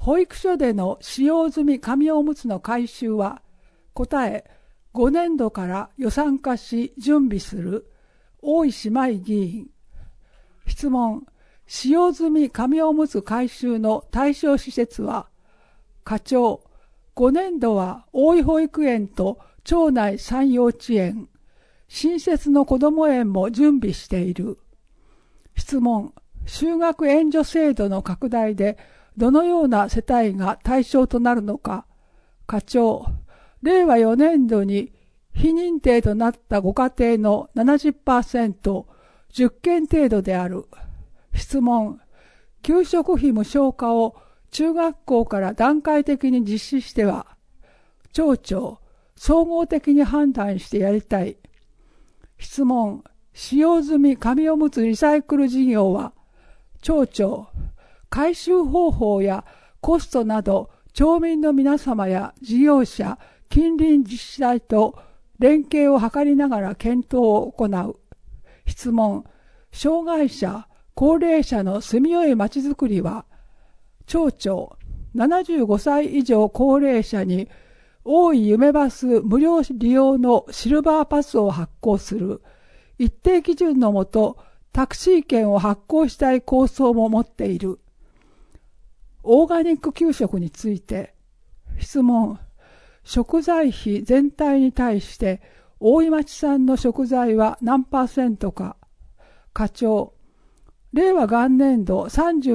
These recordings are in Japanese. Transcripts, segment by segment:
保育所での使用済み紙おむつの回収は、答え、5年度から予算化し準備する大石舞議員。質問、使用済み紙おむつ回収の対象施設は、課長、5年度は大井保育園と町内3幼稚園、新設の子ども園も準備している。質問、就学援助制度の拡大でどのような世帯が対象となるのか。課長、令和4年度に非認定となったご家庭の 70%、10件程度である。質問、給食費無償化を中学校から段階的に実施しては、町長、総合的に判断してやりたい。質問、使用済み紙おむつリサイクル事業は、町長、回収方法やコストなど町民の皆様や事業者、近隣自治体と連携を図りながら検討を行う。質問、障害者、高齢者の住みよいまちづくりは、町長、75歳以上高齢者に大井夢バス無料利用のシルバーパスを発行する。一定基準のもと、タクシー券を発行したい構想も持っている。オーガニック給食について、質問、食材費全体に対して大井町産の食材は何%か。課長、令和元年度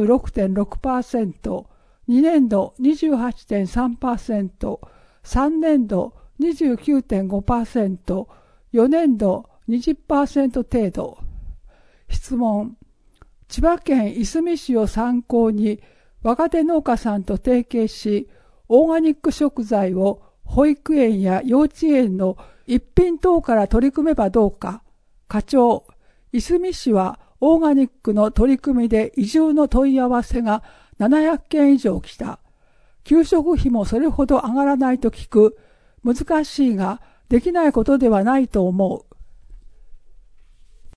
36.6%、2年度 28.3%、3年度 29.5%、4年度 20% 程度。質問、千葉県いすみ市を参考に若手農家さんと提携し、オーガニック食材を保育園や幼稚園の一品等から取り組めばどうか。課長、いすみ市はオーガニックの取り組みで移住の問い合わせが700件以上来た。給食費もそれほど上がらないと聞く。難しいができないことではないと思う。